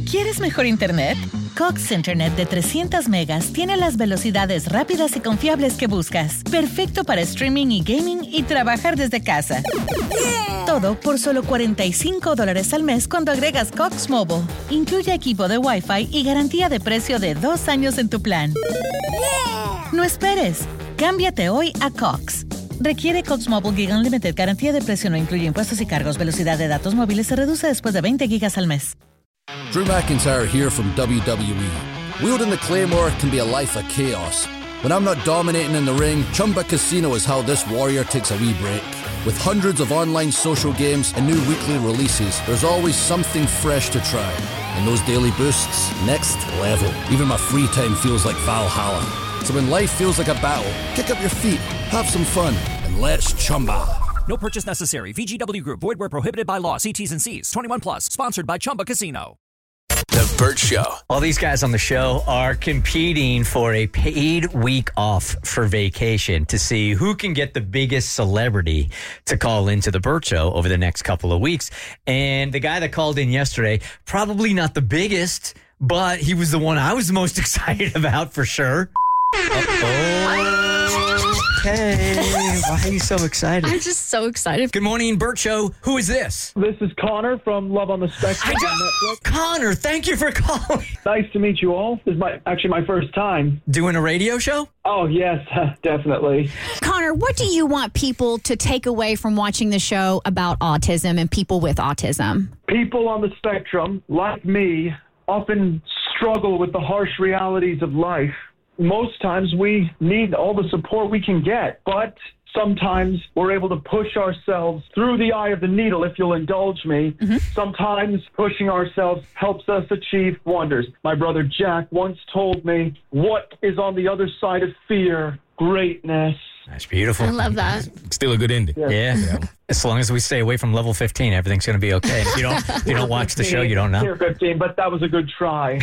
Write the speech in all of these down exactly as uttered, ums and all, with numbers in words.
¿Quieres mejor internet? Cox Internet de trescientos megas tiene las velocidades rápidas y confiables que buscas. Perfecto para streaming y gaming y trabajar desde casa. Yeah. Todo por solo cuarenta y cinco dólares al mes cuando agregas Cox Mobile. Incluye equipo de Wi-Fi y garantía de precio de dos años en tu plan. Yeah. No esperes. Cámbiate hoy a Cox. Requiere Cox Mobile Gig Unlimited. Garantía de precio no incluye impuestos y cargos. Velocidad de datos móviles se reduce después de veinte gigas al mes. Drew McIntyre here from W W E. Wielding the Claymore can be a life of chaos. When I'm not dominating in the ring, Chumba Casino is how this warrior takes a wee break. With hundreds of online social games and new weekly releases, there's always something fresh to try. And those daily boosts, next level. Even my free time feels like Valhalla. So when life feels like a battle, kick up your feet, have some fun, and let's Chumba. No purchase necessary. V G W Group. Void where prohibited by law. See T's and C's. twenty-one plus. Sponsored by Chumba Casino. The Bert Show. All these guys on the show are competing for a paid week off for vacation to see who can get the biggest celebrity to call into the Bert Show over the next couple of weeks. And the guy that called in yesterday, probably not the biggest, but he was the one I was most excited about for sure. Uh-oh. Hey, why are you so excited? I'm just so excited. Good morning, Bert Show. Who is this? This is Connor from Love on the Spectrum on Netflix. Connor, thank you for calling. Nice to meet you all. This is my actually my first time. Doing a radio show? Oh, yes, definitely. Connor, what do you want people to take away from watching the show about autism and people with autism? People on the spectrum, like me, often struggle with the harsh realities of life. Most times we need all the support we can get, but sometimes we're able to push ourselves through the eye of the needle, if you'll indulge me. Mm-hmm. Sometimes pushing ourselves helps us achieve wonders. My brother Jack once told me, what is on the other side of fear? Greatness. That's beautiful. I love that. Still a good ending. Yeah. Yeah. yeah. As long as we stay away from level fifteen, everything's going to be okay. If you don't, if you don't watch the show, you don't know. Tier fifteen, but that was a good try.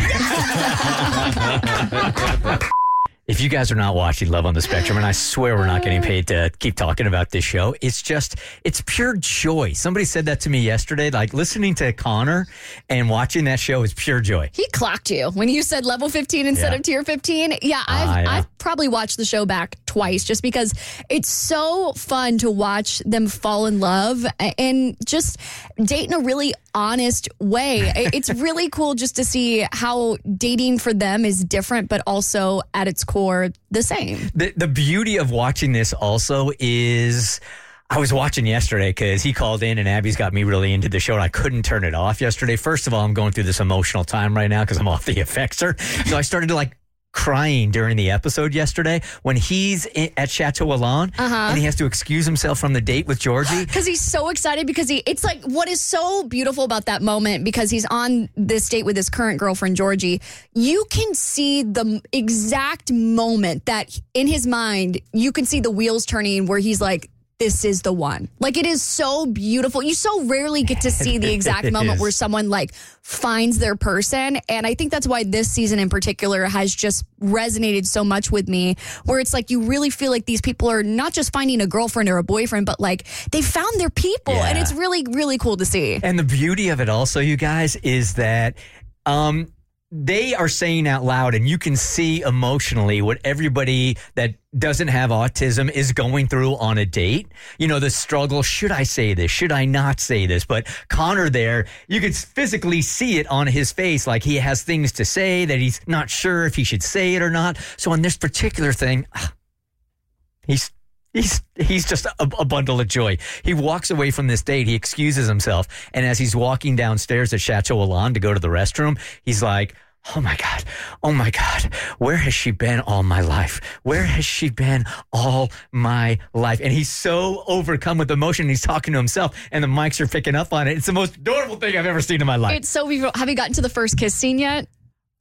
If you guys are not watching Love on the Spectrum, and I swear we're not getting paid to keep talking about this show, it's just, it's pure joy. Somebody said that to me yesterday, like listening to Connor and watching that show is pure joy. He clocked you when you said level fifteen instead Yeah. of tier fifteen. Yeah, I've, Ah, yeah. I've probably watched the show back twice just because it's so fun to watch them fall in love and just date in a really honest way. It's really cool just to see how dating for them is different, but also at its core, the same. The, the beauty of watching this also is... I was watching yesterday because he called in and Abby's got me really into the show and I couldn't turn it off yesterday. First of all, I'm going through this emotional time right now because I'm off the Effexor. So I started to like crying during the episode yesterday when he's in, at Chateau Alon Uh-huh. and he has to excuse himself from the date with Georgie. Because he's so excited because he, it's like what is so beautiful about that moment because he's on this date with his current girlfriend, Georgie. You can see the exact moment that in his mind, you can see the wheels turning where he's like, this is the one. Like, it is so beautiful. You so rarely get to see the exact moment is. where someone like finds their person. And I think that's why this season in particular has just resonated so much with me, where it's like you really feel like these people are not just finding a girlfriend or a boyfriend, but like they found their people. Yeah. And it's really, really cool to see. And the beauty of it also, you guys, is that um, they are saying out loud and you can see emotionally what everybody that doesn't have autism is going through on a date. You know, the struggle. Should I say this? Should I not say this? But Connor there, you could physically see it on his face. Like he has things to say that he's not sure if he should say it or not. So on this particular thing, he's He's he's just a, a bundle of joy. He walks away from this date. He excuses himself. And as he's walking downstairs at Chateau Alon to go to the restroom, he's like, oh, my God. Oh, my God. Where has she been all my life? Where has she been all my life? And he's so overcome with emotion. He's talking to himself and the mics are picking up on it. It's the most adorable thing I've ever seen in my life. It's so beautiful. Have you gotten to the first kiss scene yet?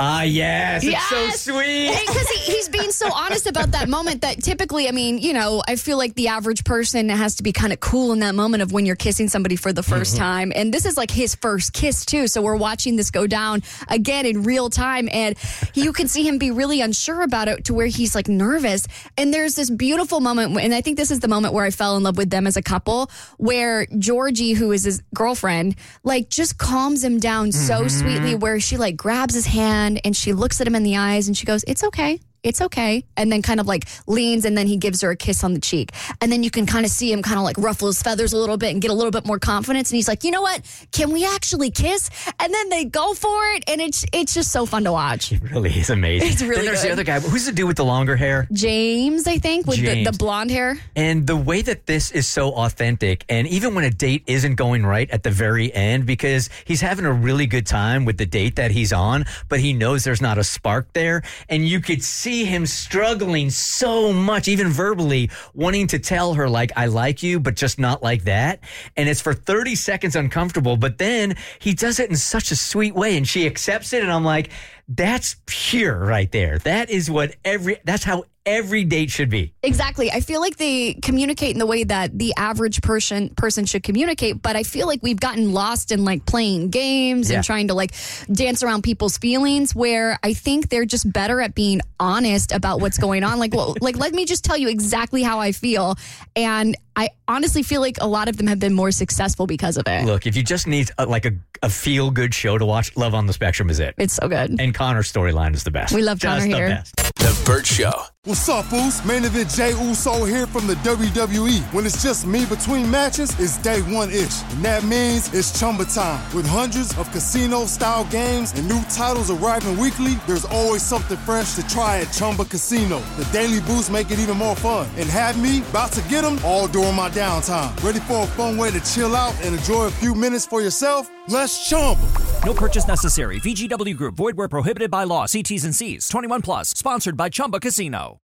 Ah, yes. It's Yes! so sweet. Because he, he's being so honest about that moment that typically, I mean, you know, I feel like the average person has to be kind of cool in that moment of when you're kissing somebody for the first Mm-hmm. time. And this is like his first kiss, too. So we're watching this go down again in real time. And you can see him be really unsure about it to where he's like nervous. And there's this beautiful moment. And I think this is the moment where I fell in love with them as a couple, where Georgie, who is his girlfriend, like just calms him down so sweetly, where she like grabs his hand and she looks at him in the eyes and she goes, "It's okay. It's okay." And then kind of like leans and then he gives her a kiss on the cheek. And then you can kind of see him kind of like ruffle his feathers a little bit and get a little bit more confidence. And he's like, "You know what? Can we actually kiss?" And then they go for it. And it's it's just so fun to watch. It really is amazing. It's really Then there's good. the other guy. Who's the dude with the longer hair? James, I think, with the, James. the blonde hair. And the way that this is so authentic, and even when a date isn't going right at the very end, because he's having a really good time with the date that he's on, but he knows there's not a spark there. And you could see him struggling so much, even verbally, wanting to tell her, like, "I like you, but just not like that." And it's for thirty seconds uncomfortable, but then he does it in such a sweet way, and she accepts it. And I'm like, that's pure right there. That is what every, that's how every date should be. Exactly. I feel like they communicate in the way that the average person person should communicate, but I feel like we've gotten lost in like playing games Yeah. and trying to like dance around people's feelings, where I think they're just better at being honest about what's going on. Like, well, like let me just tell you exactly how I feel. And I honestly feel like a lot of them have been more successful because of it. Look, if you just need a, like a, a feel-good show to watch, Love on the Spectrum is it. It's so good. And Connor's storyline is the best. We love Connor Just the here. best. The Burt Show. What's up, Boost? Main event Jey Uso here from the W W E. When it's just me between matches, it's day one-ish. And that means it's Chumba time. With hundreds of casino-style games and new titles arriving weekly, there's always something fresh to try at Chumba Casino. The Daily Boost make it even more fun. And have me about to get them all during my downtime. Ready for a fun way to chill out and enjoy a few minutes for yourself? Let's Chumba. No purchase necessary. V G W Group. Void where prohibited by law. See T's and C's. twenty-one plus. Sponsored by Chumba Casino.